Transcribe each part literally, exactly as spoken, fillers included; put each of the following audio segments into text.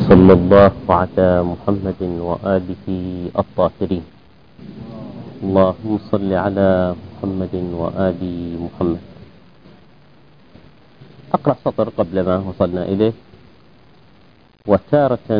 وصلى الله على محمد وآله الطاهرين. اللهم صل على محمد وآل محمد. أقرأ سطر قبل ما وصلنا إليه. وتارة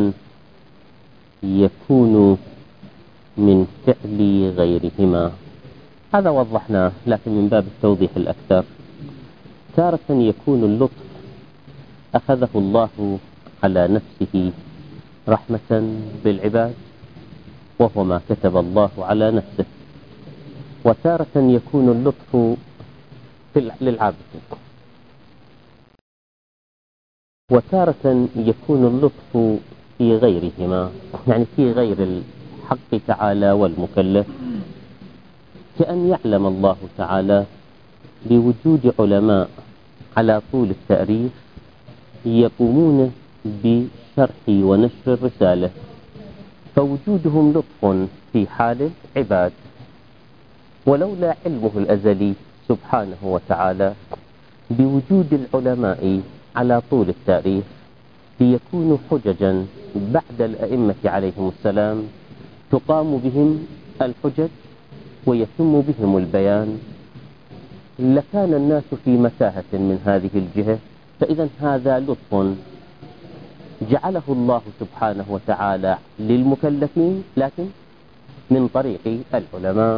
يكون من فعل غيرهما، هذا وضحناه لكن من باب التوضيح الأكثر. تارة يكون اللطف أخذه الله على نفسه رحمة بالعباد وهو ما كتب الله على نفسه، وتارة يكون اللطف للعابد، وتارة يكون اللطف في غيرهما، يعني في غير الحق تعالى والمكلف، كأن يعلم الله تعالى بوجود علماء على طول التأريخ يقومون بشرح ونشر الرسالة، فوجودهم لطف في حال العباد، ولولا علمه الأزلي سبحانه وتعالى بوجود العلماء على طول التاريخ ليكونوا حججا بعد الأئمة عليهم السلام، تقام بهم الحجج ويتم بهم البيان، لكان الناس في متاهة من هذه الجهة. فإذا هذا لطف جعله الله سبحانه وتعالى للمكلفين لكن من طريق العلماء.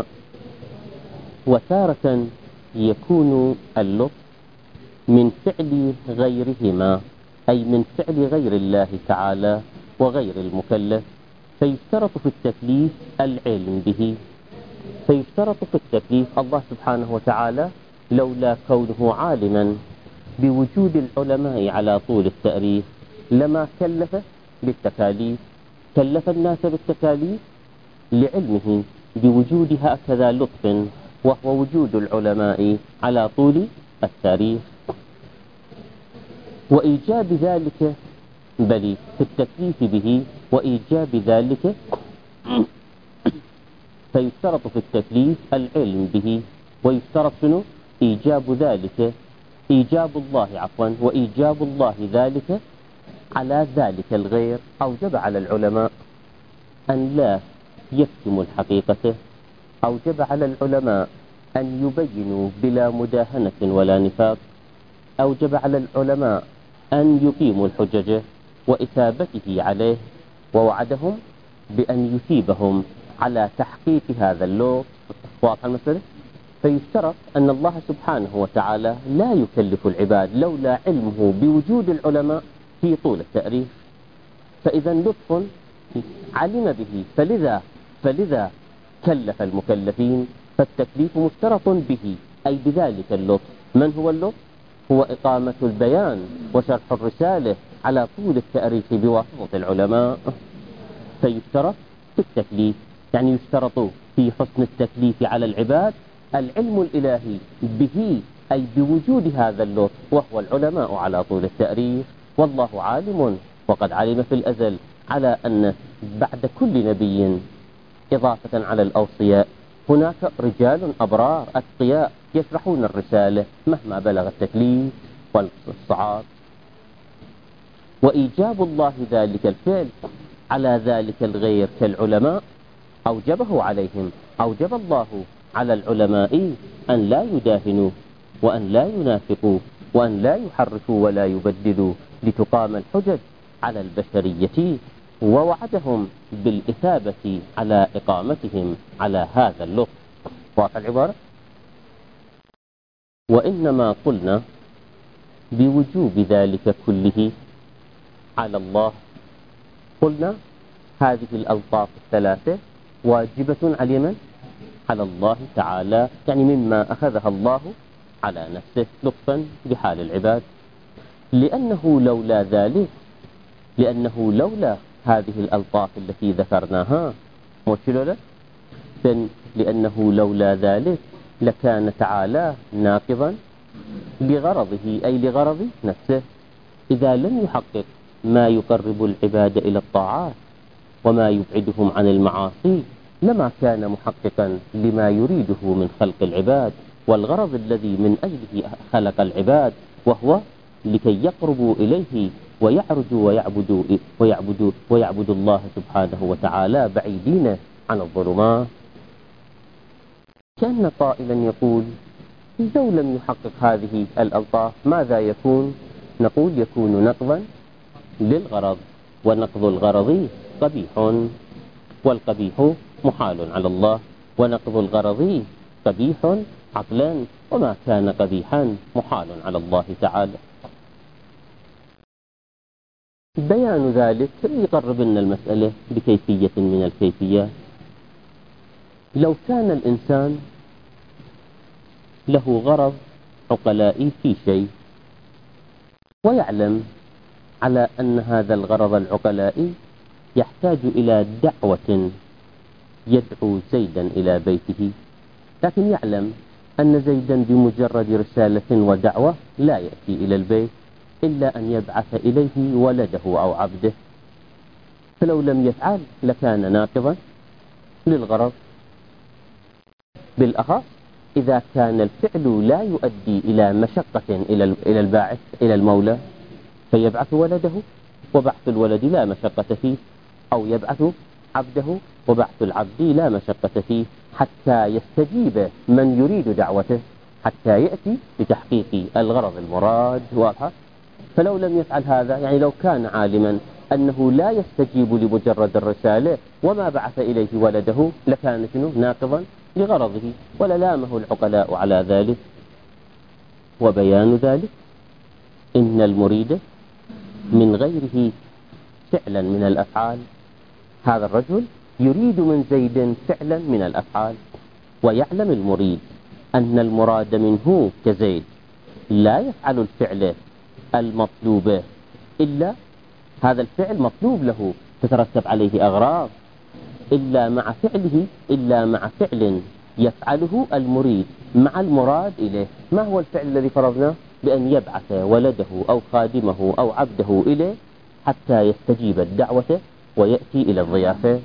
وتارة يكون اللطف من فعل غيرهما، أي من فعل غير الله تعالى وغير المكلف، فيشترط في التكليف العلم به، فيشترط في التكليف الله سبحانه وتعالى لولا كونه عالما بوجود العلماء على طول التأريخ لما كلف بالتكاليف، كلف الناس بالتكاليف لعلمه بوجود هكذا لطف وهو وجود العلماء على طول التاريخ، وإيجاب ذلك بل في التكليف به وإيجاب ذلك فيشترط في التكليف العلم به، ويشترط شنو؟ إيجاب ذلك، إيجاب الله عفوا وإيجاب الله ذلك على ذلك الغير. أوجب على العلماء أن لا يكتموا الحقيقة، أوجب على العلماء أن يبينوا بلا مداهنة ولا نفاق، أوجب على العلماء أن يقيموا الحجج وإثابته عليه، ووعدهم بأن يثيبهم على تحقيق هذا اللوط. واضح المسألة؟ فيشترط أن الله سبحانه وتعالى لا يكلف العباد لولا علمه بوجود العلماء في طول التأريخ، فإذا لطف علم به، فلذا فلذا كلف المكلفين، فالتكليف مشترط به أي بذلك اللطف. من هو اللطف؟ هو إقامة البيان وشرح الرسالة على طول التأريخ بواسطة العلماء. فيشترط في التكليف، يعني يشترط في حسن التكليف على العباد العلم الإلهي به أي بوجود هذا اللطف وهو العلماء على طول التأريخ. والله عالم وقد علم في الأزل على أن بعد كل نبي إضافة على الأوصياء هناك رجال أبرار أتقياء يشرحون الرسالة مهما بلغ التكليف والصعاب. وإيجاب الله ذلك الفعل على ذلك الغير كالعلماء أوجبه عليهم، أوجب الله على العلماء أن لا يداهنوا وأن لا ينافقوا وأن لا يحرفوا ولا يبدلوا لتقام الحجج على البشرية، ووعدهم بالإثابة على إقامتهم على هذا اللطف. واضح العبارة؟ وإنما قلنا بوجوب ذلك كله على الله، قلنا هذه الألطاف الثلاثة واجبة على من؟ على الله تعالى، يعني مما أخذها الله على نفسه لطفا بحال العباد، لأنه لولا ذلك، لأنه لولا هذه الألطاف التي ذكرناها موشلولة، لأنه لولا ذلك لكان تعالى ناقضا لغرضه أي لغرض نفسه، إذا لم يحقق ما يقرب العباد إلى الطاعات وما يبعدهم عن المعاصي لما كان محققا لما يريده من خلق العباد والغرض الذي من أجله خلق العباد، وهو لكي يقربوا إليه ويعرجوا ويعبدوا, ويعبدوا, ويعبدوا الله سبحانه وتعالى بعيدين عن الظلمات. كأن قائلا يقول لو لم يحقق هذه الألطاف ماذا يكون؟ نقول يكون نقضا للغرض، ونقض الغرض قبيح، والقبيح محال على الله، ونقض الغرض قبيح عقلا، وما كان قبيحا محال على الله تعالى. بيان ذلك يقرب لنا المسألة بكيفية من الكيفيات. لو كان الإنسان له غرض عقلائي في شيء، ويعلم على أن هذا الغرض العقلائي يحتاج إلى دعوة يدعو زيدا إلى بيته، لكن يعلم أن زيدا بمجرد رسالة ودعوة لا يأتي إلى البيت إلا أن يبعث إليه ولده أو عبده، فلو لم يفعل لكان ناقضا للغرض، بالأخص إذا كان الفعل لا يؤدي إلى مشقة إلى الباعث إلى المولى، فيبعث ولده وبعث الولد لا مشقة فيه، أو يبعث عبده وبعث العبد لا مشقة فيه، حتى يستجيب من يريد دعوته، حتى يأتي لتحقيق الغرض المراد. واضحة؟ فلو لم يفعل هذا، يعني لو كان عالما أنه لا يستجيب لمجرد الرسالة وما بعث إليه ولده لكان شنو؟ ناقضا لغرضه، وللامه العقلاء على ذلك. وبيان ذلك إن المريد من غيره فعلا من الأفعال، هذا الرجل يريد من زيد فعلا من الأفعال، ويعلم المريد أن المراد منه كزيد لا يفعل الفعل المطلوب، إلا هذا الفعل مطلوب له تترتب عليه أغراض، إلا مع فعله إلا مع فعل يفعله المريد مع المراد إليه. ما هو الفعل الذي فرضناه؟ بأن يبعث ولده أو خادمه أو عبده إليه حتى يستجيب الدعوة ويأتي إلى الضيافة،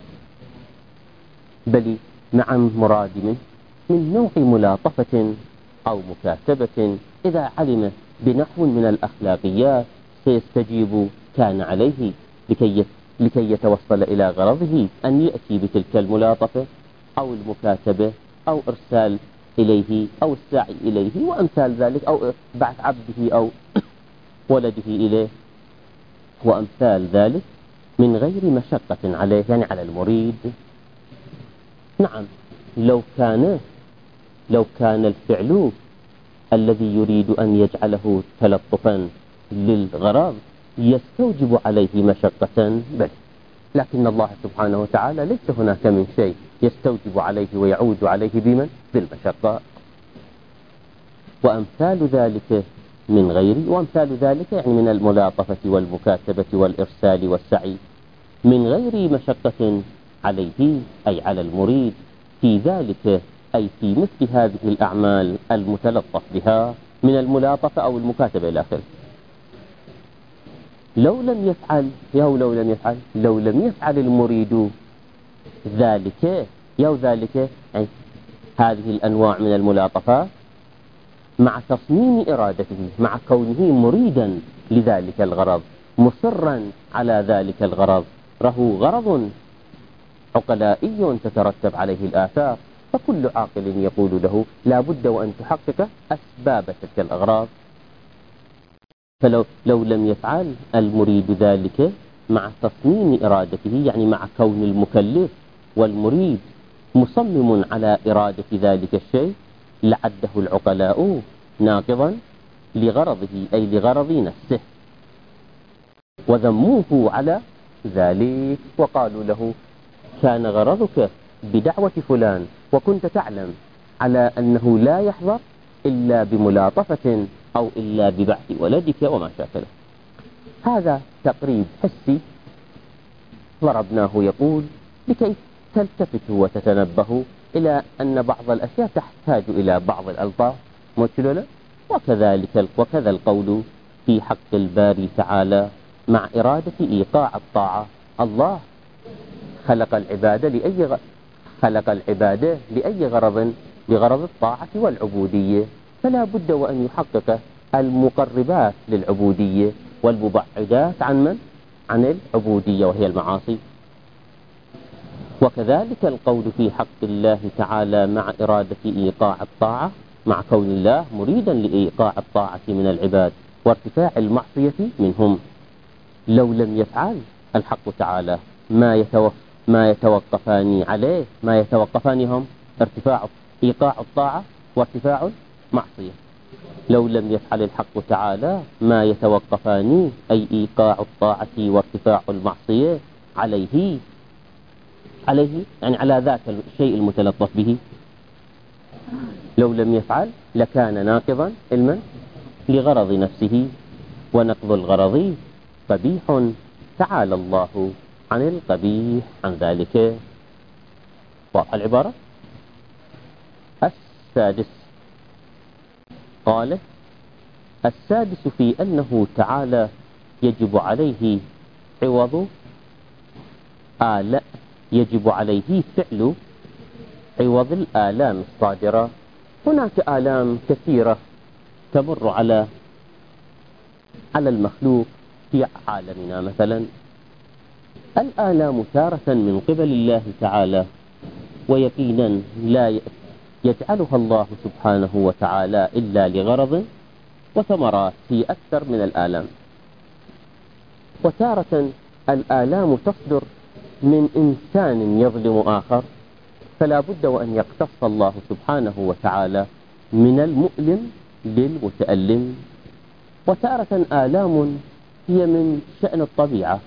بل مع مراد منه من نوع ملاطفة أو مكاتبة. إذا علم بنحو من الأخلاقيات سيستجيب، كان عليه لكي لكي يتوصل إلى غرضه أن يأتي بتلك الملاطفة أو المكاتبة أو إرسال إليه أو السعي إليه وأمثال ذلك، أو بعث عبده أو ولده إليه وأمثال ذلك من غير مشقة عليه، يعني على المريد. نعم، لو كان لو كان الفعل الذي يريد أن يجعله تلطفا للغرض يستوجب عليه مشقة بل، لكن الله سبحانه وتعالى ليس هناك من شيء يستوجب عليه ويعود عليه بمن؟ بالمشقة. وأمثال ذلك من غير وأمثال ذلك يعني من الملاطفة والمكاتبة والإرسال والسعي من غير مشقة عليه أي على المريد في ذلك، أي في مثل هذه الأعمال المتلطف بها من الملاطفة أو المكاتبة إلى آخره. لو لم يفعل يو لو لم يفعل لو لم يفعل المريد ذلك يو ذلك يعني هذه الأنواع من الملاطفات مع تصميم إرادته، مع كونه مريدا لذلك الغرض مصرا على ذلك الغرض، له غرض عقلائي تترتب عليه الآثار، فكل عاقل يقول له لا بد وأن تحقق أسباب تلك الأغراض. فلو لو لم يفعل المريد ذلك مع تصميم إرادته، يعني مع كون المكلف والمريد مصمم على إرادة ذلك الشيء، لعده العقلاء ناقضا لغرضه أي لغرض نفسه، وذموه على ذلك وقالوا له كان غرضك بدعوة فلان وكنت تعلم على أنه لا يحضر إلا بملاطفة أو إلا ببعث ولدك وما شاكله. هذا تقريب حسي ضربناه يقول لكي تلتفتوا وتتنبهوا إلى أن بعض الأشياء تحتاج إلى بعض الألطاف مثلنا. وكذلك وكذا القول في حق الباري تعالى مع إرادة إيقاع الطاعة. الله خلق العبادة لأي غ... خلق العبادة لأي غرض؟ لغرض الطاعة والعبودية، فلا بد وأن يحقق المقربات للعبودية والمبعدات عن من؟ عن العبودية وهي المعاصي. وكذلك القول في حق الله تعالى مع إرادة إيقاع الطاعة، مع كون الله مريدا لإيقاع الطاعة من العباد وارتفاع المعصية منهم. لو لم يفعل الحق تعالى ما يتوقف ما يتوقفان عليه، ما يتوقفان هم ارتفاع إيقاع الطاعة وارتفاع المعصية. لو لم يفعل الحق تعالى ما يتوقفان، أي إيقاع الطاعة وارتفاع المعصية عليه عليه يعني على ذاك الشيء المتلطف به. لو لم يفعل لكان ناقضا علما لغرض نفسه، ونقض الغرض قبيح، تعالى الله عن القبيح عن ذلك. واضح العبارة؟ السادس قال: السادس في أنه تعالى يجب عليه عوض آلاء يجب عليه فعل عوض الآلام الصادرة. هناك آلام كثيرة تمر على على المخلوق في عالمنا. مثلا الآلام تارة من قبل الله تعالى، ويقينا لا يجعلها الله سبحانه وتعالى إلا لغرض وثمرات هي أكثر من الآلام. وتارة الآلام تصدر من إنسان يظلم آخر، فلا بد وأن يقتص الله سبحانه وتعالى من المؤلم للمتألم. وتارة آلام هي من شأن الطبيعة،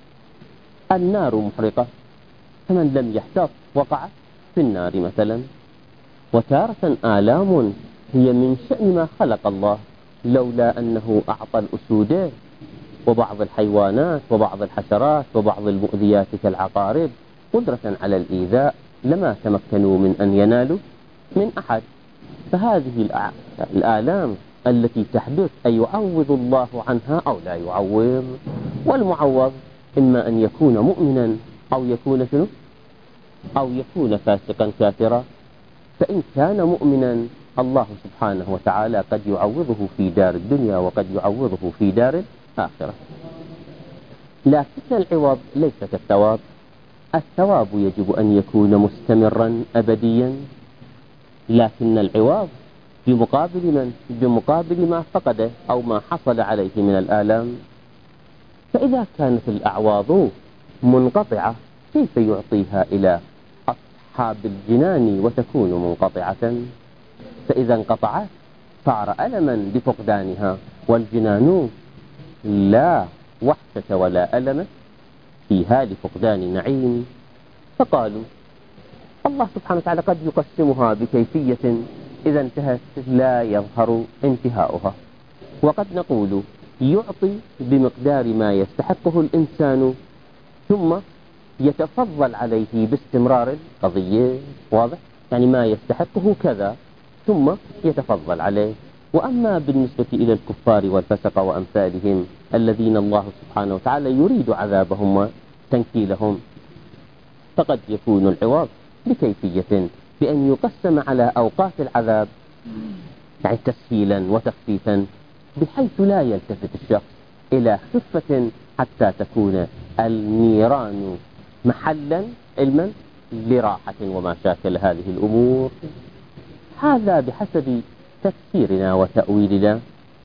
النار محرقة، فمن لم يحتاط وقع في النار مثلا. وتارة آلام هي من شأن ما خلق الله، لولا أنه أعطى الأسود وبعض الحيوانات وبعض الحشرات وبعض المؤذيات كالعقارب قدرة على الإيذاء لما تمكنوا من أن ينالوا من أحد. فهذه الآلام التي تحدث أن يعوض الله عنها أو لا يعوض. والمعوض إما أن يكون مؤمنا أو يكون شنو؟ أو يكون فاسقا كافرا. فإن كان مؤمنا الله سبحانه وتعالى قد يعوضه في دار الدنيا وقد يعوضه في دار الآخرة. لكن العوض ليس كالثواب. الثواب يجب أن يكون مستمرا أبديا، لكن العوض بمقابل من؟ بمقابل ما فقده أو ما حصل عليه من الآلام. فإذا كانت الأعواض منقطعة كيف يعطيها إلى أصحاب الجنان وتكون منقطعة؟ فإذا انقطعت صار ألما بفقدانها، والجنان لا وحشة ولا ألم فيها لفقدان نعيم. فقالوا الله سبحانه وتعالى قد يقسمها بكيفية إذا انتهت لا يظهر انتهاؤها، وقد نقول يعطي بمقدار ما يستحقه الإنسان ثم يتفضل عليه باستمرار القضية. واضح؟ يعني ما يستحقه كذا ثم يتفضل عليه. وأما بالنسبة إلى الكفار والفسق وأمثالهم الذين الله سبحانه وتعالى يريد عذابهم وتنكيلهم، فقد يكون العوض بكيفية بأن يقسم على أوقات العذاب، يعني تسهيلا وتخفيفا، بحيث لا يلتفت الشخص إلى خفة حتى تكون النيران محلا علما لراحة وما شاكل هذه الأمور. هذا بحسب تفسيرنا وتأويلنا.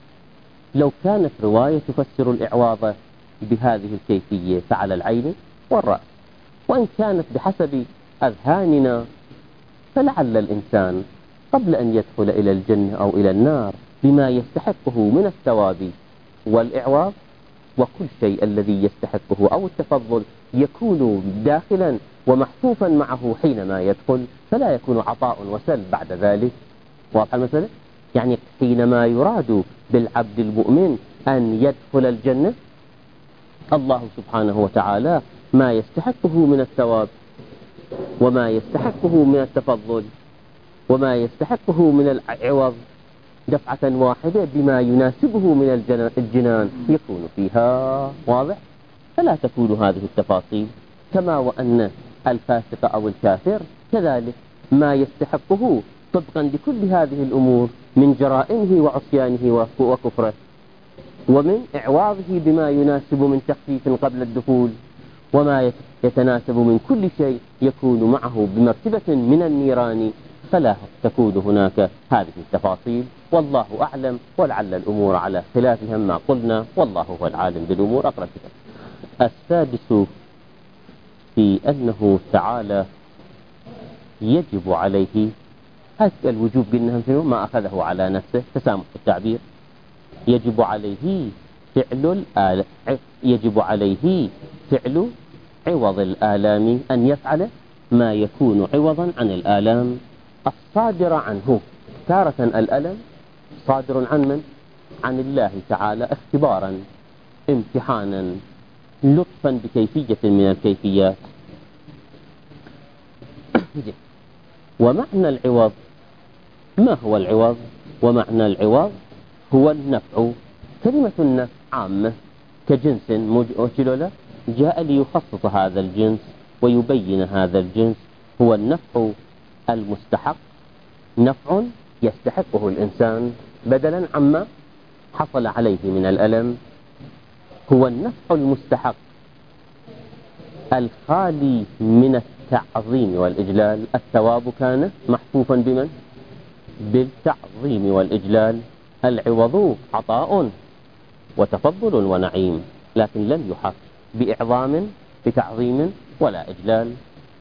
لو كانت رواية تفسر الإعواض بهذه الكيفية فعلى العين والرأس، وإن كانت بحسب أذهاننا فلعل الإنسان قبل أن يدخل إلى الجنة أو إلى النار بما يستحقه من الثواب والإعواض وكل شيء الذي يستحقه أو التفضل يكون داخلا ومحفوفا معه حينما يدخل، فلا يكون عطاء وسلب بعد ذلك. واضح المسألة؟ يعني حينما يراد بالعبد المؤمن أن يدخل الجنة الله سبحانه وتعالى ما يستحقه من الثواب وما يستحقه من التفضل وما يستحقه من العوض دفعة واحدة بما يناسبه من الجنان يكون فيها. واضح؟ فلا تكون هذه التفاصيل. كما وأن الفاسق أو الكافر كذلك ما يستحقه طبقا لكل هذه الأمور من جرائمه وعصيانه وكفره، ومن إعواضه بما يناسب من تخفيف قبل الدخول، وما يتناسب من كل شيء يكون معه بمرتبة من النيران، فلا تكون هناك هذه التفاصيل. والله أعلم، ولعل الأمور على خلافها ما قلنا، والله هو العالم بالأمور. أقرأ الكتاب. السادس في أنه تعالى يجب عليه، هذا الوجوب قلنا شنو؟ ما أخذه على نفسه، تسامح التعبير. يجب عليه فعل الآل يجب عليه فعل عوض الآلام، أن يفعل ما يكون عوضا عن الآلام الصادرة عنه. تارة الألم صادر عن من؟ عن الله تعالى، اختبارا، امتحانا، لطفا بكيفية من الكيفيات. ومعنى العوض، ما هو العوض؟ ومعنى العوض هو النفع. كلمة النفع عامة كجنس موجود، جاء ليخصص هذا الجنس ويبين هذا الجنس. هو النفع المستحق، نفع يستحقه الإنسان بدلا عما حصل عليه من الألم. هو النفع المستحق الخالي من التعظيم والإجلال. الثواب كان محفوفا بمن؟ بالتعظيم والإجلال. العوض عطاء وتفضل ونعيم، لكن لم يحف بإعظام بتعظيم ولا إجلال.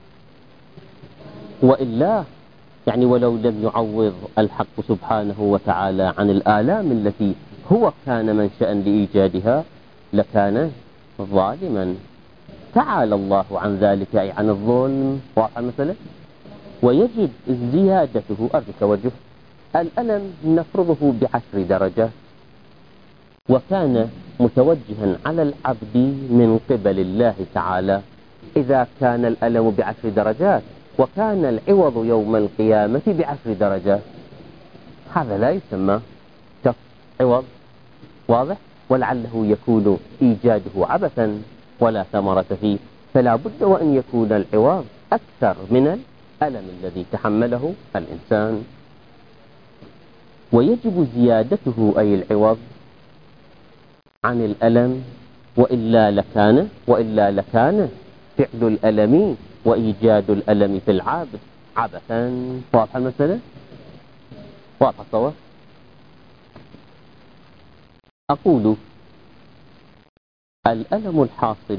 وإلا يعني ولو لم يعوض الحق سبحانه وتعالى عن الآلام التي هو كان منشأ لإيجادها لكان ظالما. تعالى الله عن ذلك، أي عن الظلم. واضح المسألة؟ ويجب زيادته. أرجو توجه. الألم نفرضه بعشر درجات، وكان متوجها على العبد من قبل الله تعالى. إذا كان الألم بعشر درجات وكان العوض يوم القيامة بعشر درجات، هذا لا يسمى كف عوض. واضح؟ ولعله يكون إيجاده عبثا ولا ثمرة فيه، فلا بد وأن يكون العوض أكثر من الألم الذي تحمله الإنسان. ويجب زيادته أي العوض عن الألم، وإلا لكان وإلا لكان فعل الألم وإيجاد الألم في العبد عبثا. واضح المسألة؟ واضح الصواب؟ أقول الألم الحاصل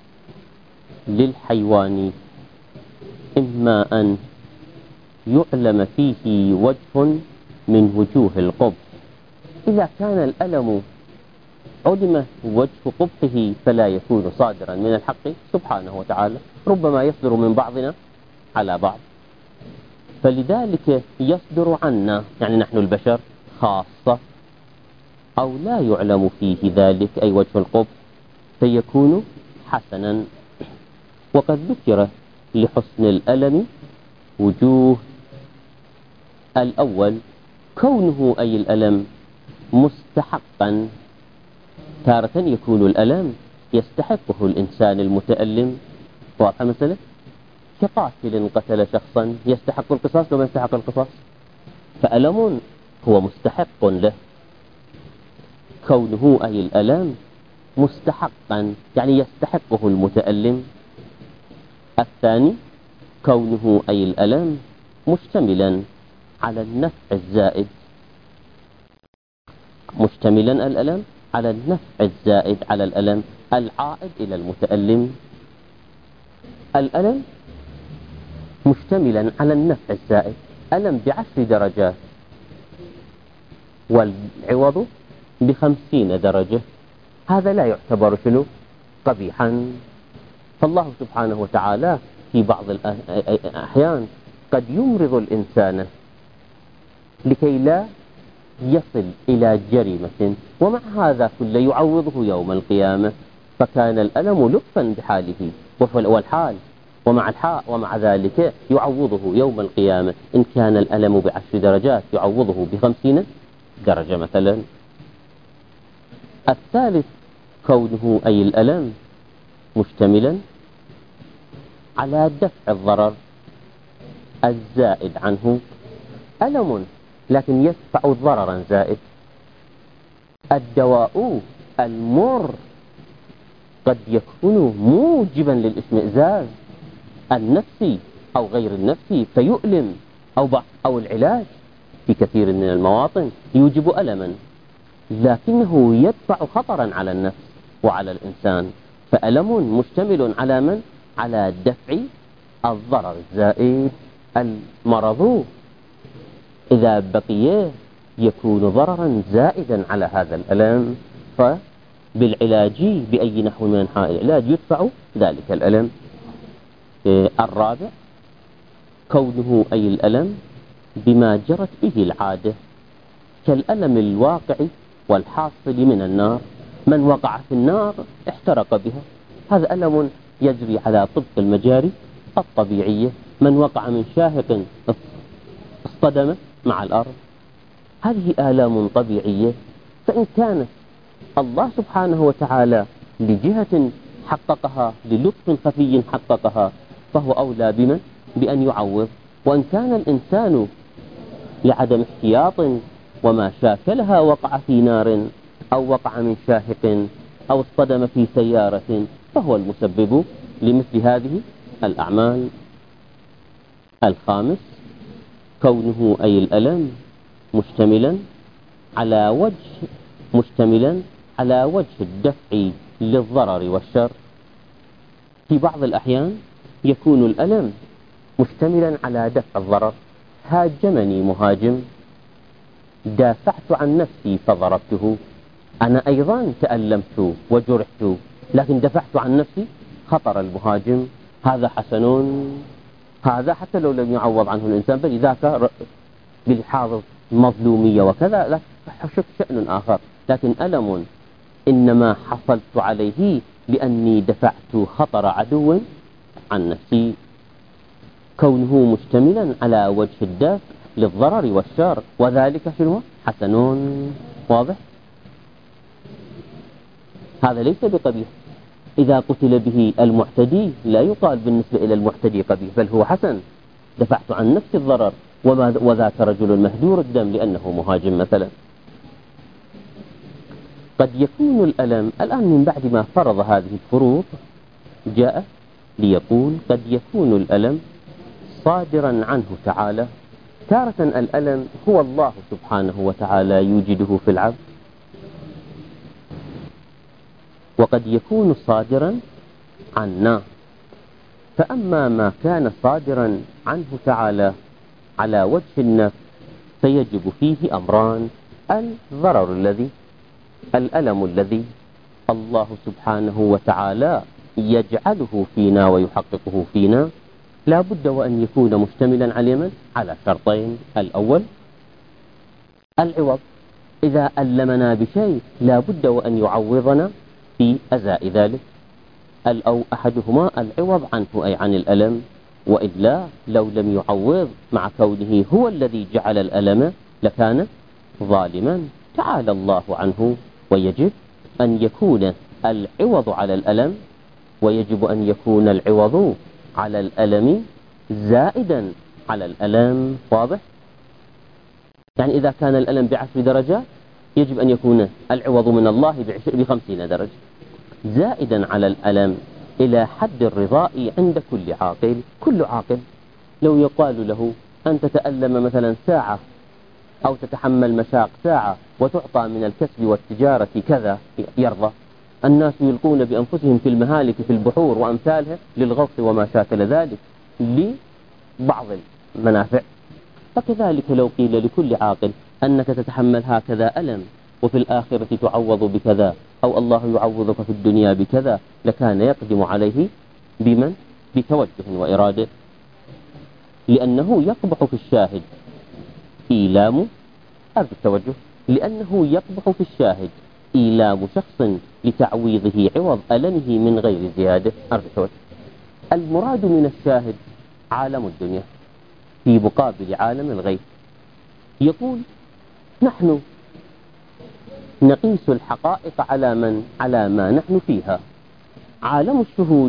للحيوان إما أن يعلم فيه وجه من وجوه القبح. إذا كان الألم علم وجه قبحه فلا يكون صادرا من الحق سبحانه وتعالى، ربما يصدر من بعضنا على بعض. فلذلك يصدر عنا، يعني نحن البشر خاصة، أو لا يعلم فيه ذلك أي وجه القبح فيكون حسنا. وقد ذكر لحسن الألم وجوه. الأول كونه أي الألم مستحقا. تارة يكون الألم يستحقه الإنسان المتألم. واضح مثلا؟ كقاتل قتل شخصا يستحق القصاص وما يستحق القصاص، فألم هو مستحق له. كونه أي الألم مستحقا يعني يستحقه المتألم. الثاني كونه أي الألم مشتملا على النفع الزائد، مشتملا الألم على النفع الزائد على الألم العائد إلى المتألم. الألم مشتملا على النفع الزائد، ألم بعشر درجات والعوض بخمسين درجة، هذا لا يعتبر شنو؟ قبيحا. فالله سبحانه وتعالى في بعض الأحيان قد يمرض الإنسان لكي لا يصل إلى جريمة، ومع هذا كله يعوضه يوم القيامة، فكان الألم لطفا بحاله والحال، ومع الحاء ومع ذلك يعوضه يوم القيامة. إن كان الألم بعشر درجات يعوضه بخمسين درجة مثلا. الثالث كونه أي الألم مشتملا على دفع الضرر الزائد عنه، ألم لكن يدفع ضررا زائد. الدواء المر قد يكون موجبا للاشمئزاز النفسي أو غير النفسي فيؤلم، أو أو العلاج في كثير من المواطن يوجب ألما، لكنه يدفع خطرا على النفس وعلى الإنسان. فألم مشتمل على من؟ على دفع الضرر الزائد. المرض إذا بقي يكون ضررا زائدا على هذا الألم، فبالعلاج بأي نحو من أنحاء العلاج يدفع ذلك الألم. الرابع كونه أي الألم بما جرت به العادة، كالألم الواقع والحاصل من النار. من وقع في النار احترق بها، هذا ألم يجري على طبق المجاري الطبيعية. من وقع من شاهق اصطدم مع الأرض، هذه آلام طبيعية. فإن كانت الله سبحانه وتعالى لجهة حققها، للطف خفي حققها، فهو أولى بمن؟ بأن يعوض. وإن كان الإنسان لعدم احتياط وما شاكلها وقع في نار أو وقع من شاهق أو اصطدم في سيارة، فهو المسبب لمثل هذه الأعمال. الخامس كونه أي الألم مشتملا على وجه مشتملا على وجه الدفع للضرر والشر. في بعض الأحيان يكون الألم مشتملا على دفع الضرر. هاجمني مهاجم، دافعت عن نفسي فضربته، أنا أيضا تألمت وجرحت، لكن دفعت عن نفسي خطر المهاجم. هذا حسن، هذا حتى لو لم يعوض عنه الإنسان، بل ذاك بالحاضر مظلومية وكذا، لا شأن آخر. لكن ألم إنما حصلت عليه لأني دفعت خطر عدو عن نفسي. كونه مشتملا على وجه الدفع للضرر والشر، وذلك شنو؟ حسن. واضح؟ هذا ليس بقبيح. إذا قتل به المعتدي لا يقال بالنسبة إلى المعتدي قبيح، بل هو حسن، دفعت عن نفس الضرر. وذاك رجل مهدور الدم لأنه مهاجم مثلا. قد يكون الألم الآن من بعد ما فرض هذه الفروض جاء ليقول قد يكون الألم صادرا عنه تعالى. تارة الألم هو الله سبحانه وتعالى يوجده في العبد، وقد يكون صادرا عنا. فأما ما كان صادرا عنه تعالى على وجه النفس فيجب فيه أمران: الضرر الذي الألم الذي الله سبحانه وتعالى يجعله فينا ويحققه فينا، لا بد وأن يكون مشتملا على من؟ على شرطين. الأول العوض، إذا ألمنا بشيء لا بد وأن يعوضنا في أزاء ذلك، أو أحدهما العوض عنه أي عن الألم، وإلا لو لم يعوض مع كونه هو الذي جعل الألم لكان ظالما. تعالى الله عنه. ويجب أن يكون العوض على الألم، ويجب أن يكون العوض على الألم زائدا على الألم. واضح؟ يعني إذا كان الألم بعشر درجات يجب أن يكون العوض من الله بخمسين درجة زائدا على الألم، إلى حد الرضاء عند كل عاقل. كل عاقل لو يقال له أن تتألم مثلا ساعة أو تتحمل مشاق ساعة وتعطى من الكسب والتجارة كذا يرضى. الناس يلقون بأنفسهم في المهالك في البحور وأمثالها للغوص وما شاكل ذلك لبعض المنافع. فكذلك لو قيل لكل عاقل أنك تتحمل هكذا ألم وفي الآخرة تعوض بكذا، أو الله يعوضك في الدنيا بكذا، لكان يقدم عليه بمن؟ بتوجه وإرادة، لأنه يقبح في الشاهد إيلام هذا التوجه، لأنه يقبح في الشاهد إيلام شخص لتعويضه عوض ألمه من غير زيادة. أرجو المراد من الشاهد عالم الدنيا في مقابل عالم الغيب. يقول نحن نقيس الحقائق على من؟ على ما نحن فيها. عالم الشهود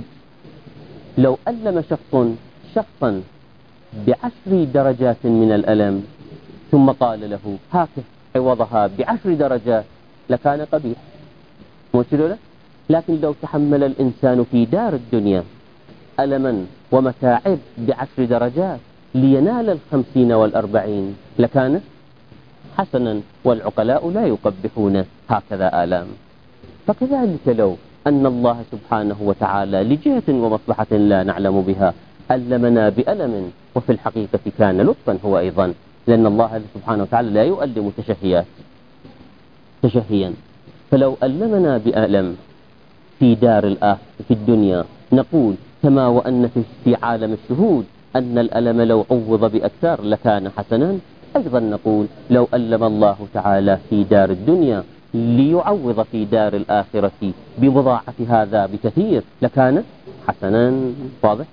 لو ألم شخص شخصا بعشر درجات من الألم ثم قال له هاك عوضها بعشر درجات لكان قبيح، مو كذا؟ لكن لو تحمل الإنسان في دار الدنيا ألما ومتاعب بعشر درجات لينال الخمسين والأربعين لكان حسنا، والعقلاء لا يقبحون هكذا آلام. فكذلك لو أن الله سبحانه وتعالى لجهة ومصلحة لا نعلم بها ألمنا بألم، وفي الحقيقة كان لطفا هو أيضا، لأن الله سبحانه وتعالى لا يؤلم تشهيات تشهيا. فلو ألمنا بألم في دار الآخرة في الدنيا نقول كما وأن في عالم الشهود أن الألم لو عوض بأكثر لكان حسنا، أيضا نقول لو ألم الله تعالى في دار الدنيا ليعوض في دار الآخرة بمضاعف هذا بكثير لكان حسنا. واضح؟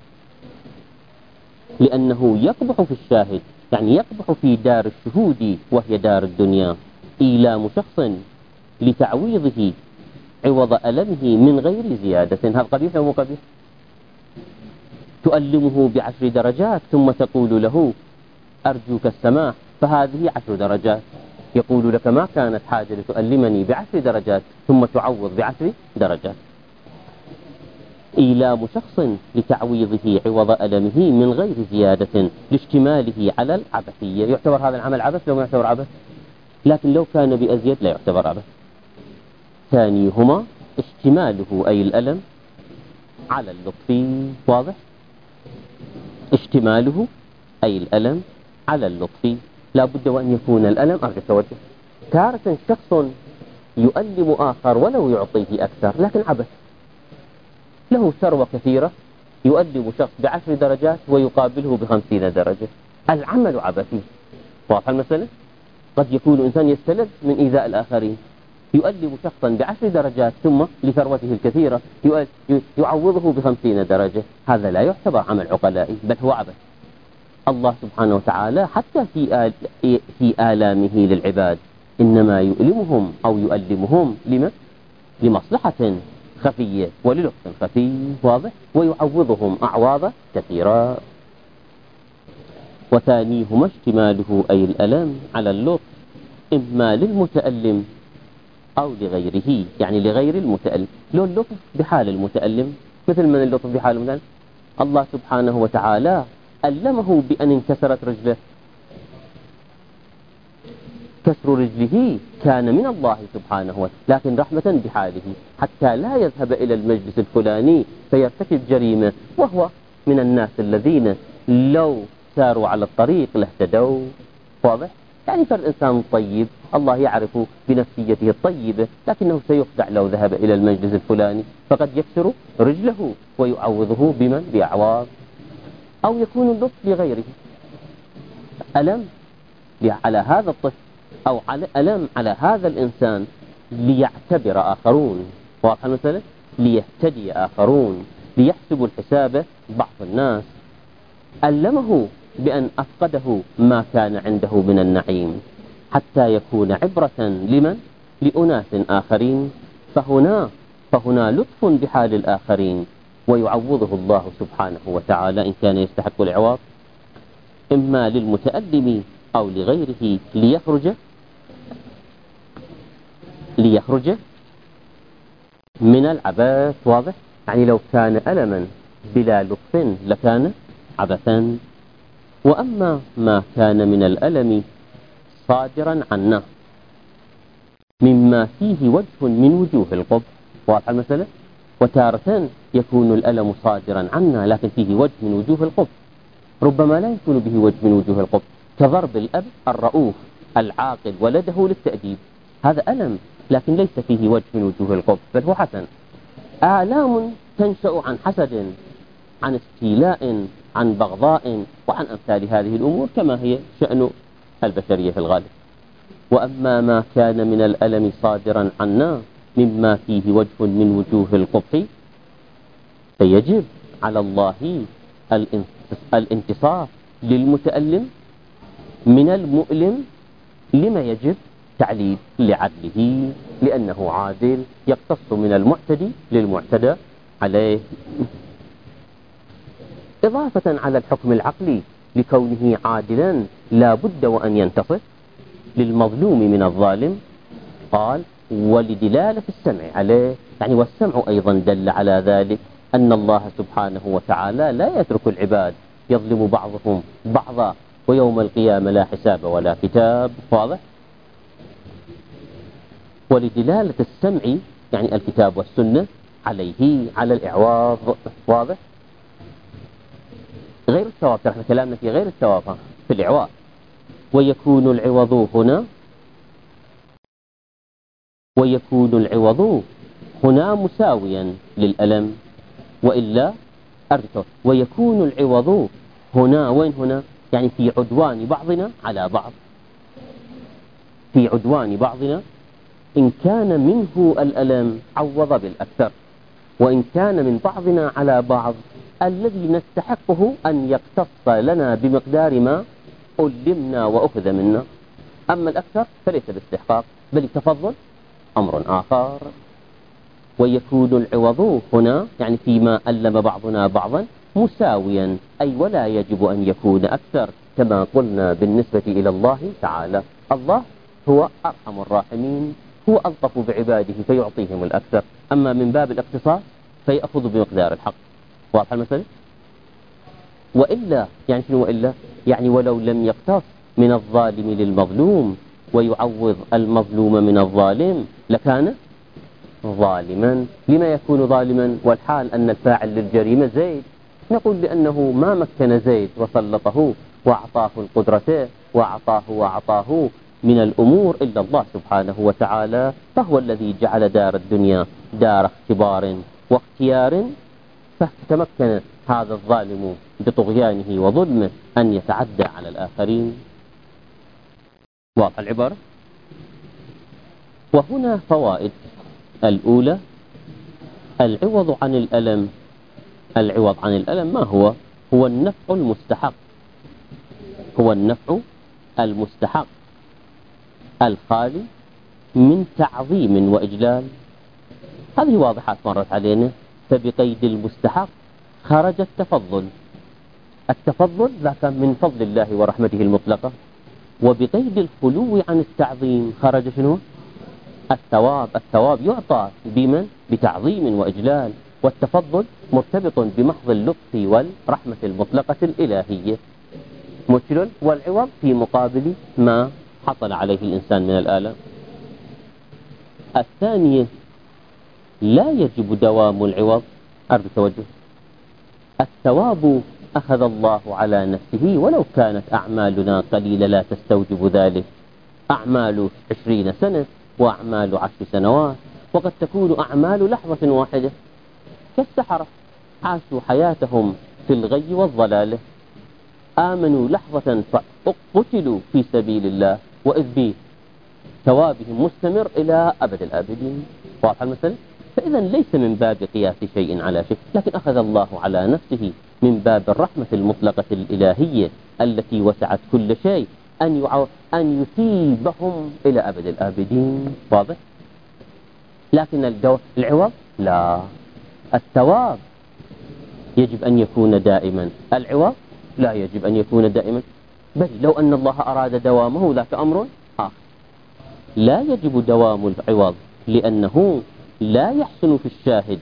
لأنه يقبح في الشاهد، يعني يقبح في دار الشهود وهي دار الدنيا إيلام شخص لتعويضه عوض ألمه من غير زيادة. هذا قبيح أو مو قبيح؟ تؤلمه بعشر درجات ثم تقول له أرجوك السماح، فهذه عشر درجات. يقول لك ما كانت حاجة لتؤلمني بعشر درجات ثم تعوض بعشر درجات. إيلام شخص لتعويضه عوض ألمه من غير زيادة لاشتماله على العبثية. يعتبر هذا العمل عبث لو ما يعتبر عبث؟ لكن لو كان بأزيد لا يعتبر عبث. ثانيهما اشتماله أي الألم على اللطف. واضح؟ اشتماله أي الألم على اللطف. لا بد وأن يكون الألم أرجع توجه. تارة شخص يؤلم آخر ولو يعطيه أكثر لكن عبث، له ثروة كثيرة يؤلم شخص بعشر درجات ويقابله بخمسين درجة، العمل عبثي. واضح المسألة؟ قد يكون إنسان يستلذ من إيذاء الآخرين، يؤلم شخصا بعشر درجات ثم لثروته الكثيرة يعوضه بخمسين درجة، هذا لا يعتبر عمل عقلائي بل هو عبث. الله سبحانه وتعالى حتى في آل في آلامه للعباد إنما يؤلمهم أو يؤلمهم لما؟ لمصلحة خفية وللطف خفي. واضح؟ ويعوضهم أعواض كثيرة. وثانيهما اشتماله أي الألم على اللطف إما للمتألم أو لغيره، يعني لغير المتألم. لو اللطف بحال المتألم مثل من اللطف بحال المتألم؟ الله سبحانه وتعالى ألمه بأن انكسرت رجله، كسر رجله كان من الله سبحانه وتعالى لكن رحمة بحاله حتى لا يذهب إلى المجلس الفلاني فيرتكب جريمة، وهو من الناس الذين لو ساروا على الطريق لاهتدوا. واضح؟ يعني فالإنسان طيب الله يعرف بنفسيته الطيبة لكنه سيخدع لو ذهب إلى المجلس الفلاني فقد يكسر رجله ويعوضه بمن؟ بأعواض. أو يكون اللطف لغيره، ألم على هذا الطفل أو على ألم على هذا الإنسان ليعتبر آخرون. واضح المسألة؟ ليهتدي آخرون، ليحسبوا الحساب بعض الناس. ألمه بأن أفقده ما كان عنده من النعيم حتى يكون عبرة لمن؟ لأناس آخرين. فهنا فهنا لطف بحال الآخرين ويعوضه الله سبحانه وتعالى إن كان يستحق العوض إما للمتألم أو لغيره ليخرج ليخرج من العبث. واضح؟ يعني لو كان ألما بلا لطف لكان عبثا. وأما ما كان من الألم صادرا عنا مما فيه وجه من وجوه القبح. واضح المسألة؟ وتارة يكون الألم صادرا عنا لكن فيه وجه من وجوه القبح، ربما لا يكون به وجه من وجوه القبح، كضرب الأب الرؤوف العاقل ولده للتأديب، هذا ألم لكن ليس فيه وجه من وجوه القبح بل هو حسن. آلام تنشأ عن حسد، عن استيلاء، عن بغضاء، وعن أمثال هذه الأمور كما هي شأن البشرية في الغالب. وأما ما كان من الألم صادرا عنا مما فيه وجه من وجوه القبح فيجب على الله الانتصاف للمتألم من المؤلم. لما يجب؟ تعليل لعدله لأنه عادل يقتص من المعتدي للمعتدى عليه. إضافة على الحكم العقلي لكونه عادلا لا بد وأن ينتصف للمظلوم من الظالم؟ قال ولدلالة السمع عليه، يعني والسمع أيضا دل على ذلك، أن الله سبحانه وتعالى لا يترك العباد يظلم بعضهم بعضا ويوم القيامة لا حساب ولا كتاب. واضح؟ ولدلالة السمع يعني الكتاب والسنة عليه على الإعواض. واضح؟ غير الثواب، نحن كلامنا في غير الثواب، في الإعواض. ويكون العوض هنا ويكون العوض هنا مساويا للألم وإلا أرجو. ويكون العوض هنا وين هنا؟ يعني في عدوان بعضنا على بعض، في عدوان بعضنا إن كان منه الألم عوض بالأكثر، وإن كان من بعضنا على بعض الذي نستحقه أن يقتص لنا بمقدار ما ألمنا وأخذ منا. أما الأكثر فليس باستحقاق بل تفضل أمر آخر. ويكون العوض هنا يعني فيما ألم بعضنا بعضا مساويا، أي ولا يجب أن يكون أكثر، كما قلنا بالنسبة إلى الله تعالى. الله هو أرحم الراحمين، هو ألطف بعباده فيعطيهم الأكثر، أما من باب الاقتصاص فيأخذ بمقدار الحق. واضح المسألة؟ وإلا يعني شنو وإلا؟ يعني ولو لم يقتص من الظالم للمظلوم ويعوض المظلوم من الظالم لكان ظالما. لما يكون ظالما والحال أن الفاعل للجريمة زيد؟ نقول بأنه ما مكن زيد وسلطه وأعطاه القدرة وأعطاه وأعطاه من الأمور إلا الله سبحانه وتعالى، فهو الذي جعل دار الدنيا دار اختبار واختيار، فتمكن هذا الظالم بطغيانه وظلمه أن يتعدى على الآخرين. واضح العبارة؟ وهنا فوائد. الأولى العوض عن الألم. العوض عن الألم ما هو؟ هو النفع المستحق، هو النفع المستحق الخالي من تعظيم وإجلال. هذه واضحات مرت علينا. فبقيد المستحق خرج التفضل، التفضل ذاك من فضل الله ورحمته المطلقة. وبقيد الخلو عن التعظيم خرج شنو؟ الثواب. الثواب يعطى بمن؟ بتعظيم وإجلال. والتفضل مرتبط بمحض اللطف والرحمة المطلقة الإلهية مثل. والعوض في مقابل ما حصل عليه الإنسان من الآلام. الثانية لا يجب دوام العوض. أرجو توجه. الثواب أخذ الله على نفسه ولو كانت أعمالنا قليلة لا تستوجب ذلك. أعمال عشرين سنة وأعمال عشر سنوات، وقد تكون أعمال لحظة واحدة. كالسحرة عاشوا حياتهم في الغي والضلال، آمنوا لحظة فقتلوا في سبيل الله، وإذ به ثوابهم مستمر إلى أبد الآبدين. واضح المثل؟ فإذا ليس من باب قياس شيء على شيء، لكن أخذ الله على نفسه من باب الرحمة المطلقة الإلهية التي وسعت كل شيء أن يعو... أن يثيبهم إلى أبد الآبدين. واضح؟ لكن الدو... العوض لا. الثواب يجب أن يكون دائما، العوض لا يجب أن يكون دائما. بل لو أن الله أراد دوامه ذاك أمر آخر. لا يجب دوام العوض لأنه لا يحسن في الشاهد،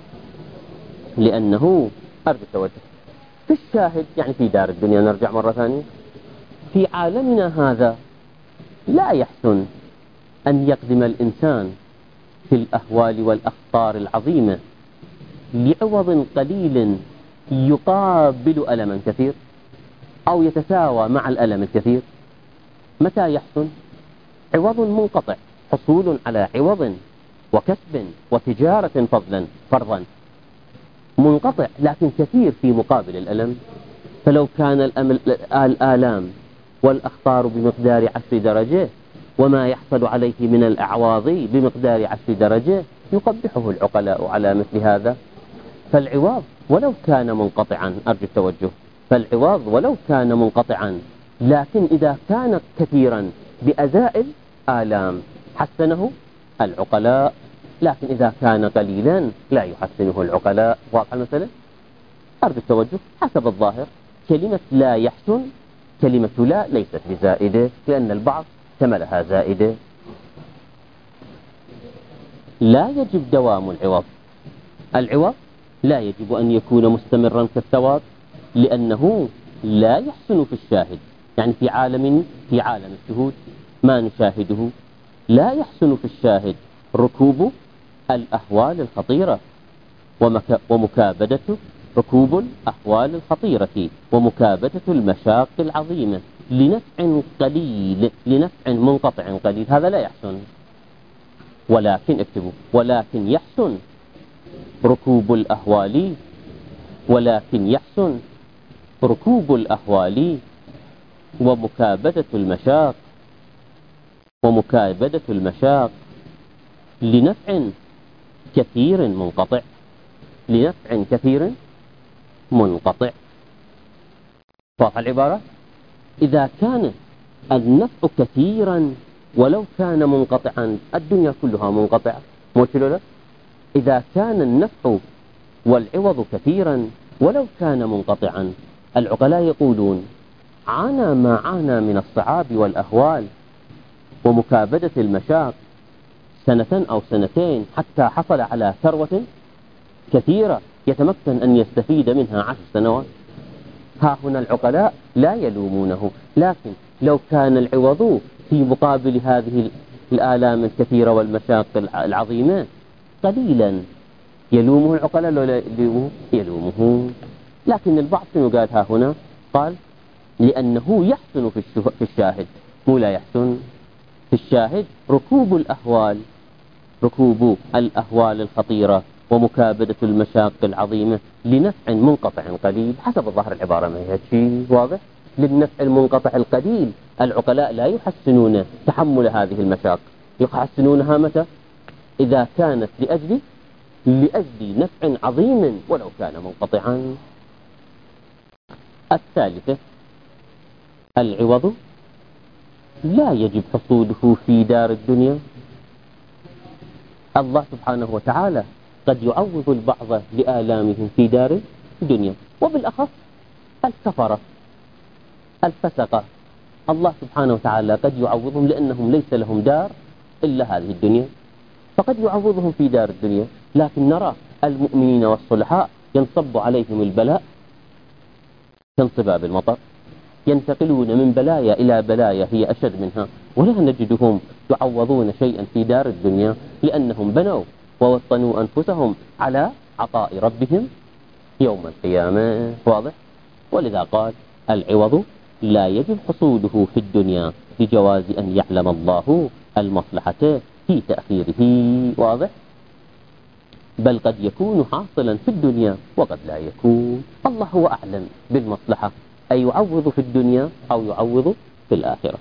لأنه أرجو التوجه في الشاهد يعني في دار الدنيا. نرجع مرة ثانية في عالمنا هذا لا يحسن أن يقدم الإنسان في الأهوال والأخطار العظيمة لعوض قليل يقابل ألما كثير أو يتساوى مع الألم الكثير. متى يحسن؟ عوض منقطع، حصول على عوض وكسب وتجارة فضلا فرضا منقطع لكن كثير في مقابل الألم. فلو كان الآلام والأخطار بمقدار عشر درجة وما يحصل عليه من الأعواض بمقدار عشر درجة يقبحه العقلاء على مثل هذا. فالعوض ولو كان منقطعا، أرجو التوجه، فالعوض ولو كان منقطعا لكن إذا كان كثيرا بأزائل آلام حسنه العقلاء، لكن إذا كان قليلا لا يحسنه العقلاء. واضح المسألة؟ أرجو التوجه. حسب الظاهر كلمة لا يحسن، كلمة لا ليست بزائدة، لأن البعض احتملها زائدة. لا يجب دوام العوض. العوض لا يجب أن يكون مستمرا كالثواب، لأنه لا يحسن في الشاهد. يعني في عالم في عالم الشهود ما نشاهده لا يحسن في الشاهد ركوب الأهوال الخطيرة ومكابدة ركوب الأهوال الخطيرة ومكابدة المشاق العظيمة لنفع قليل، لنفع منقطع قليل، هذا لا يحسن. ولكن اكتبوا، ولكن يحسن ركوب الأهوال، ولكن يحسن ركوب الأهوال ومكابدة المشاق، ومكابدة المشاق لنفع كثير منقطع، لنفع كثير منقطع. واضح العبارة؟ إذا كان النفع كثيرا ولو كان منقطعا، الدنيا كلها منقطعة، مو كذا؟ إذا كان النفع والعوض كثيرا ولو كان منقطعا، العقلاء يقولون عانى ما عانى من الصعاب والأهوال ومكابدة المشاق سنة أو سنتين حتى حصل على ثروة كثيرة يتمكن أن يستفيد منها عشر سنوات. ها هنا العقلاء لا يلومونه، لكن لو كان العوض في مقابل هذه الآلام الكثيرة والمشاق العظيمة قليلا، يلومه العقلاء لو لا يلومه؟ يلومه. لكن البعض شنو قال ها هنا؟ قال لأنه يحسن في, في الشاهد، مو لا يحسن في الشاهد ركوب الأهوال، ركوب الأهوال الخطيرة ومكابدة المشاق العظيمة لنفع منقطع قليل. حسب ظاهر العبارة ما هي شيء واضح. للنفع المنقطع القليل العقلاء لا يحسنون تحمل هذه المشاق، يحسنونها متى؟ إذا كانت لأجل لأجل نفع عظيم ولو كان منقطعا. الثالثة العوض لا يجب حصوله في دار الدنيا. الله سبحانه وتعالى قد يعوض البعض لآلامهم في دار الدنيا، وبالأخص الكفرة الفسقة، الله سبحانه وتعالى قد يعوضهم لأنهم ليس لهم دار إلا هذه الدنيا، فقد يعوضهم في دار الدنيا. لكن نرى المؤمنين والصلحاء ينصب عليهم البلاء كانصباب المطر، ينتقلون من بلايا إلى بلايا هي أشد منها، ولا نجدهم يعوضون شيئا في دار الدنيا، لأنهم بنوا ووطنوا أنفسهم على عطاء ربهم يوم القيامة. واضح؟ ولذا قال العوض لا يجب حصوله في الدنيا لجواز أن يعلم الله المصلحة في تأخيره. واضح؟ بل قد يكون حاصلا في الدنيا وقد لا يكون، الله هو أعلم بالمصلحة، أي يعوض في الدنيا أو يعوض في الآخرة.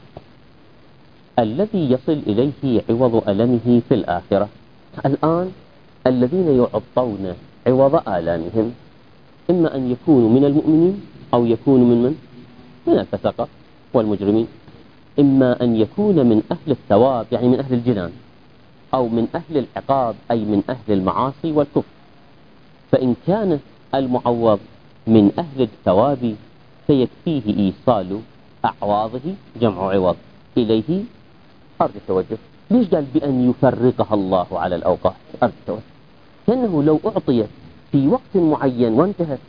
الذي يصل إليه عوض ألمه في الآخرة. الآن الذين يعطون عوض آلامهم إما أن يكونوا من المؤمنين أو يكونوا من من؟ من الفسقة والمجرمين. إما أن يكون من أهل الثواب يعني من أهل الجنان، أو من أهل العقاب أي من أهل المعاصي والكفر. فإن كان المعوض من أهل الثواب فيكفيه إيصال أعواضه جمع عوض إليه. أرجو التوجه. ليش قال بأن يفرقها الله على الأوقات؟ أرجو التوجه. لأنه لو أعطيت في وقت معين وانتهت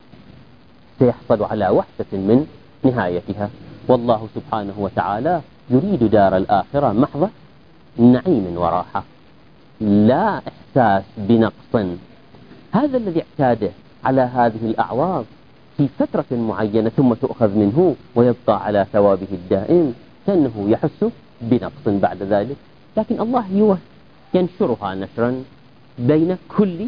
سيحصل على وحدة من نهايتها، والله سبحانه وتعالى يريد دار الآخرة محضة نعيم وراحة، لا إحساس بنقص. هذا الذي اعتاده على هذه الأعواض في فترة معينة ثم تؤخذ منه ويبقى على ثوابه الدائم كأنه يحس بنقص بعد ذلك. لكن الله ينشرها نشرا بين كل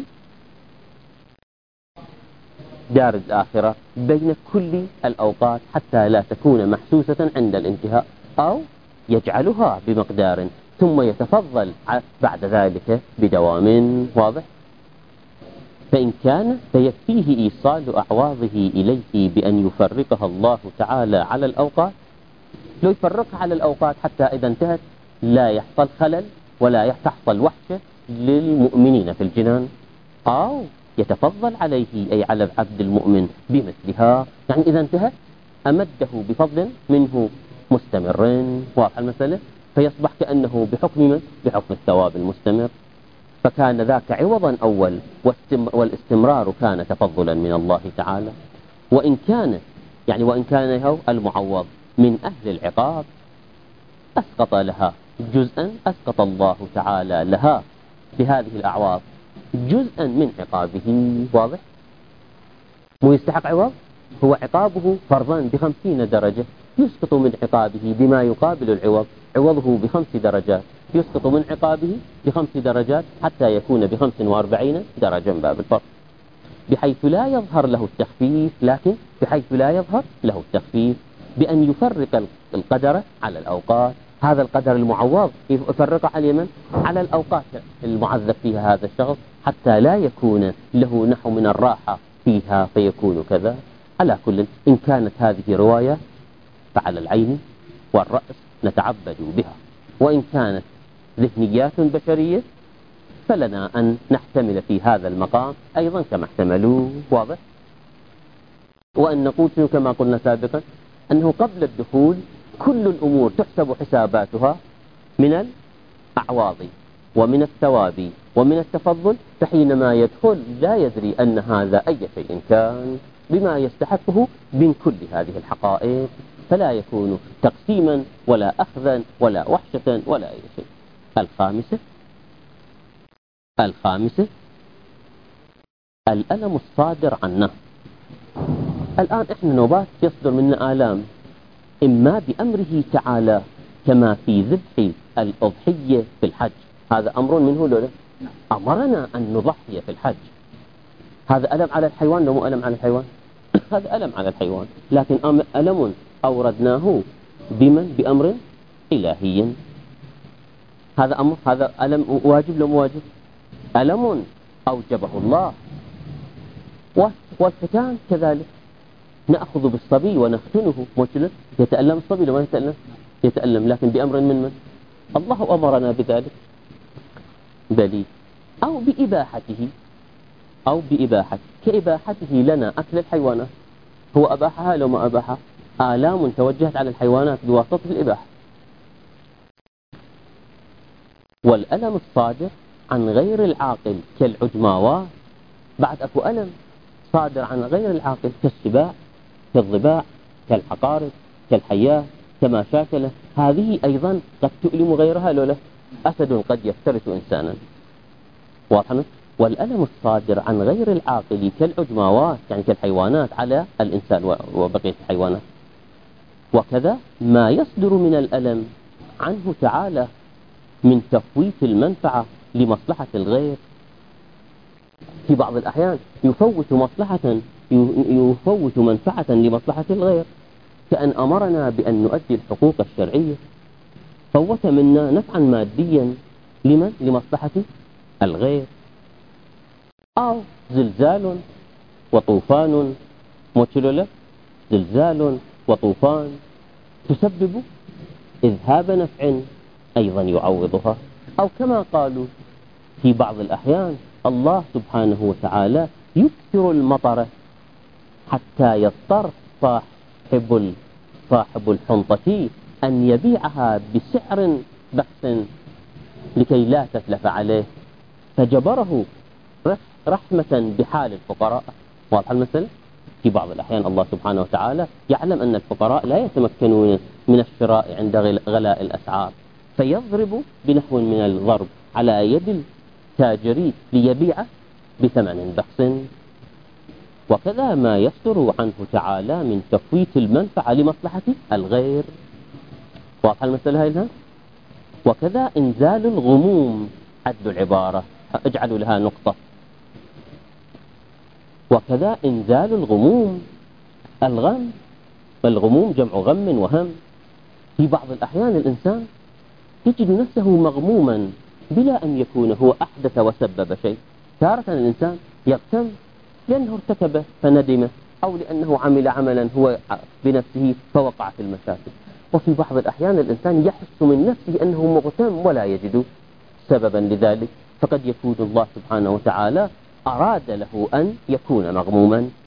دار الآخرة، بين كل الأوقات، حتى لا تكون محسوسة عند الانتهاء، أو يجعلها بمقدار ثم يتفضل بعد ذلك بدوام. واضح؟ فإن كان فيكفيه إيصال أعواضه إليه بأن يفرقها الله تعالى على الأوقات. لو يفرقها على الأوقات حتى إذا انتهت لا يحصل خلل ولا تحصل وحشة للمؤمنين في الجنان، أو يتفضل عليه أي على العبد المؤمن بمثلها، يعني إذا انتهى أمده بفضل منه مستمر. واضح المسألة؟ فيصبح كأنه بحكم من؟ بحكم الثواب المستمر، فكان ذاك عوضا أول، والاستمرار كان تفضلا من الله تعالى. وإن كان يعني وإن كان هو المعوض من أهل العقاب أسقط لها جزءا، أسقط الله تعالى لها بهذه الأعواض جزءا من عقابه. واضح؟ مو يستحق عوض، هو عقابه فرضا بخمسين درجة، يسقط من عقابه بما يقابل العوض، عوضه بخمس درجات، يسقط من عقابه بخمس درجات حتى يكون بخمس واربعين درجة من باب الفرق، بحيث لا يظهر له التخفيف، لكن بحيث لا يظهر له التخفيف بأن يفرق القدر على الأوقات. هذا القدر المعوض يفرق على من؟ على الأوقات المعذب فيها هذا الشخص، حتى لا يكون له نحو من الراحة فيها فيكون كذا. على كل، إن كانت هذه رواية فعلى العين والرأس نتعبد بها، وإن كانت ذهنيات بشرية فلنا أن نحتمل في هذا المقام أيضا كما احتملوا. واضح؟ وأن نقول كما قلنا سابقا أنه قبل الدخول كل الأمور تحسب حساباتها من الأعواض ومن الثواب ومن التفضل، فحينما يدخل لا يدري أن هذا أي شيء كان بما يستحقه من كل هذه الحقائق، فلا يكون تقسيما ولا أخذا ولا وحشة ولا أي شيء. الخامسة الخامسة الألم الصادر عنه. الآن إحنا نوبات يصدر منا آلام، إما بأمره تعالى كما في ذبح الأضحية في الحج، هذا أمر منه لولا أمرنا أن نضحي في الحج، هذا ألم على الحيوان لو مو ألم على الحيوان؟ هذا ألم على الحيوان، لكن ألم أوردناه بمن؟ بأمر إلهي. هذا أمر، هذا ألم واجب لو مو واجب؟ ألم أوجبه الله. والختان كذلك، نأخذ بالصبي ونختنه، مجلس يتألم الصبي لما يتألم؟ يتألم، لكن بأمر من من؟ الله أمرنا بذلك. بلي أو بإباحته، أو بإباحته كإباحته لنا أكل الحيوانات، هو أباحها لو ما أباحها؟ آلام توجهت على الحيوانات بواسطة الإباحة. والألم الصادر عن غير العاقل كالعجماوات، بعد أكو ألم صادر عن غير العاقل كالسباع كالضباع كالعقارب كالحياة كما شاكله، هذه أيضا قد تؤلم غيرها لولا أسد قد يفترس إنسانا. واضح؟ والألم الصادر عن غير العاقل كالعجماوات يعني كالحيوانات على الإنسان وبقية الحيوانات. وكذا ما يصدر من الألم عنه تعالى من تفويت المنفعة لمصلحة الغير، في بعض الأحيان يفوت مصلحة يفوت منفعة لمصلحة الغير، كأن أمرنا بأن نؤدي الحقوق الشرعية، فوت منا نفعا ماديا لمن؟ لمصلحة الغير. أو زلزال وطوفان، موتشلولة زلزال وطوفان تسبب إذهاب نفع أيضا يعوضها. أو كما قالوا في بعض الأحيان الله سبحانه وتعالى يكثر المطر حتى يضطر صاحب صاحب الحنطة أن يبيعها بسعر بخس لكي لا تتلف عليه، فجبره رحمة بحال الفقراء. واضح المثل؟ في بعض الأحيان الله سبحانه وتعالى يعلم أن الفقراء لا يتمكنون من الشراء عند غلاء الأسعار، فيضرب بنحو من الضرب على يد التاجر ليبيع بثمن بخس. وكذا ما يصدر عنه تعالى من تفويت المنفعة لمصلحة الغير. واضح المسألة هاي لها؟ وكذا إنزال الغموم، عدل العبارة اجعلوا لها نقطة. وكذا إنزال الغموم، الغم، الغموم جمع غم وهم. في بعض الأحيان الإنسان يجد نفسه مغموما بلا أن يكون هو أحدث وسبب شيء. تارة الإنسان يغتم لأنه ارتكبه فندمه، أو لأنه عمل عملا هو بنفسه فوقع في المشاكل. وفي بعض الأحيان الإنسان يحس من نفسه أنه مغتم ولا يجد سببا لذلك، فقد يكون الله سبحانه وتعالى أراد له أن يكون مغموما